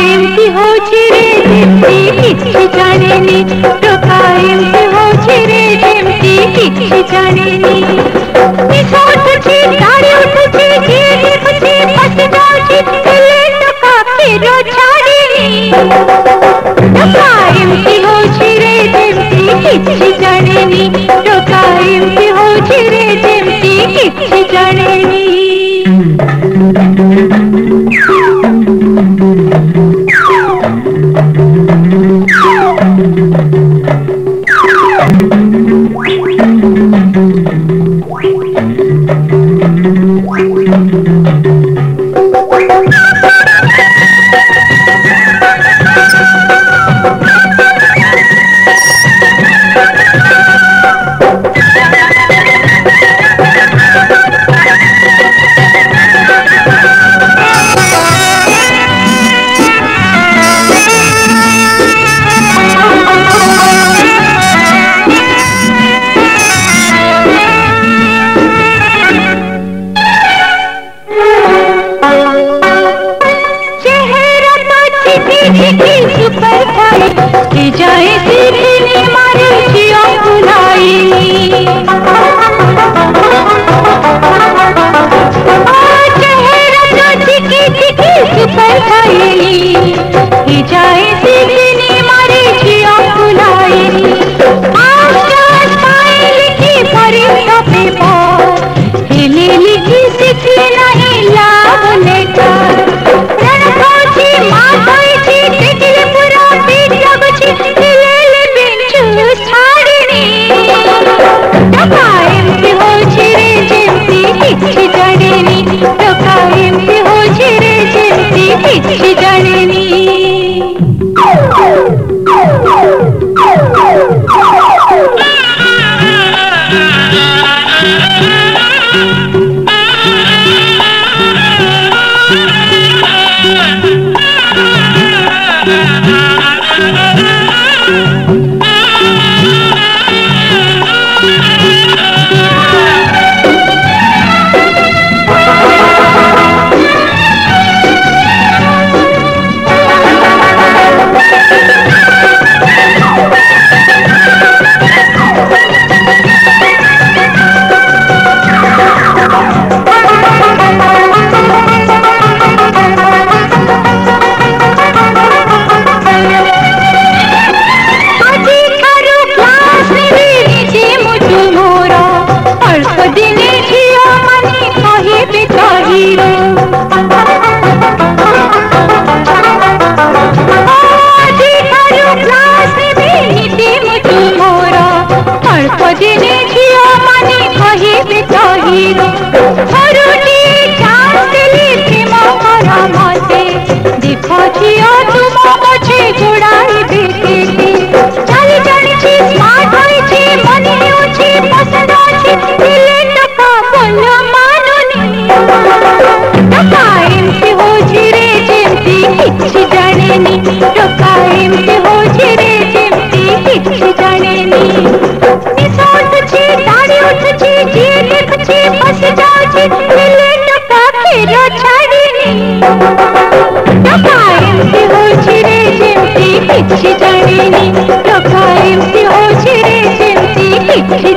एमती होची रे जेमती किछि जानेनी टोका एमती होची रे जेमती किछि जानेनी निशा उठुची गाड़ी उठुची जिए देखुची फस जाउची हेले टोका फेरो छाड़ेनी टोका एमती होची रे जेमती किछि जानेनी टोका एमती होची रे जेमती किछि जानेनी जाए सीखने मारे जियो बुलाई चेहरा तो चिकी चिकी सुपर खाई जाए सीखने मारे जियो बुलाई आस्था स्माइल की भरी टोपी पर हिले लिखी सीखी नहीं लाभ लेकर रणकोची माथाईची टिकली पुरा पीठ लगची हिलेले बिंचू छाड़नी टोका एमती होची रे जेमती किछि जानेनी टोका एमती होची रे जेमती किछि जानेनी टोका एमती होची रे जेमती किछि जानेनी निशा उठुची गाड़ी उठुची जिए देखुची फस जाउची हेले टोका फेरो छाड़ेनी टोका एमती होची रे जेमती किछि जानेनी टोका एमती होची रे जेमती किछि